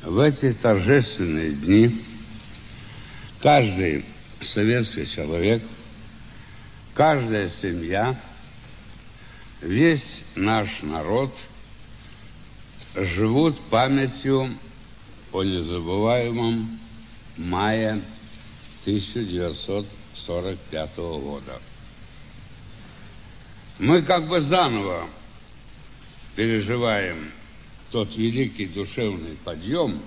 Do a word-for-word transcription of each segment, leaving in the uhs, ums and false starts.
В эти торжественные дни каждый советский человек, каждая семья, весь наш народ живут памятью о незабываемом мае тысяча девятьсот сорок пятого года. Мы как бы заново переживаем тот великий душевный подъем,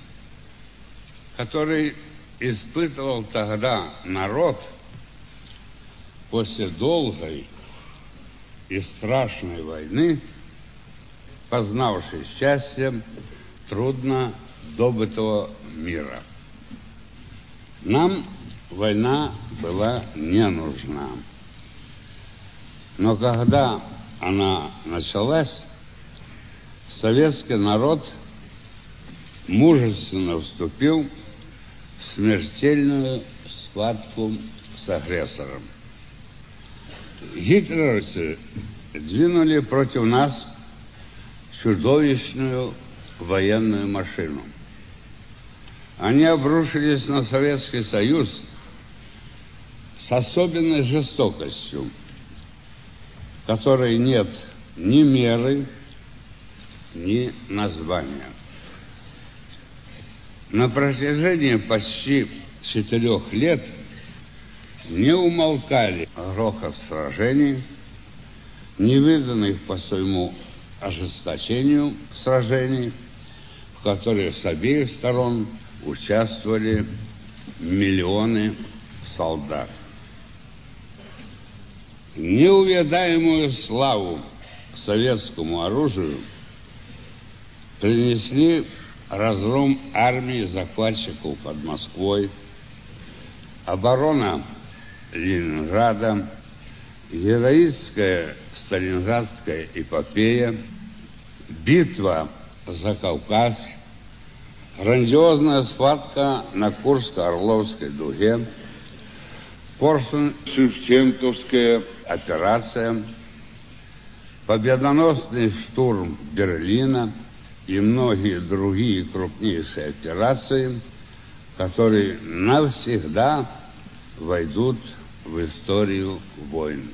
который испытывал тогда народ после долгой и страшной войны, познавший счастье трудно добытого мира. Нам война была не нужна. Но когда она началась, советский народ мужественно вступил в смертельную схватку с агрессором. Гитлеровцы двинули против нас чудовищную военную машину. Они обрушились на Советский Союз с особенной жестокостью, которой нет ни меры, ни названия. На протяжении почти четырех лет не умолкали грохот сражений, невиданных по своему ожесточению сражений, в которых с обеих сторон участвовали миллионы солдат. Неувядаемую славу советскому оружию принесли разгром армии захватчиков под Москвой, оборона Ленинграда, героическая Сталинградская эпопея, битва за Кавказ, грандиозная схватка на Курско-Орловской дуге, Корсунь-Шевченковская операция, победоносный штурм Берлина и многие другие крупнейшие операции, которые навсегда войдут в историю войн.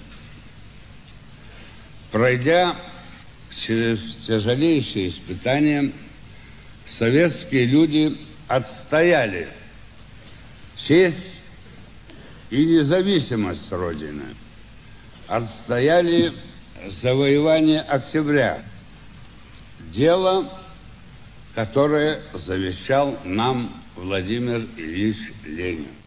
Пройдя через тяжелейшие испытания, советские люди отстояли честь и независимость Родины, отстояли завоевание октября, дело, которое завещал нам Владимир Ильич Ленин.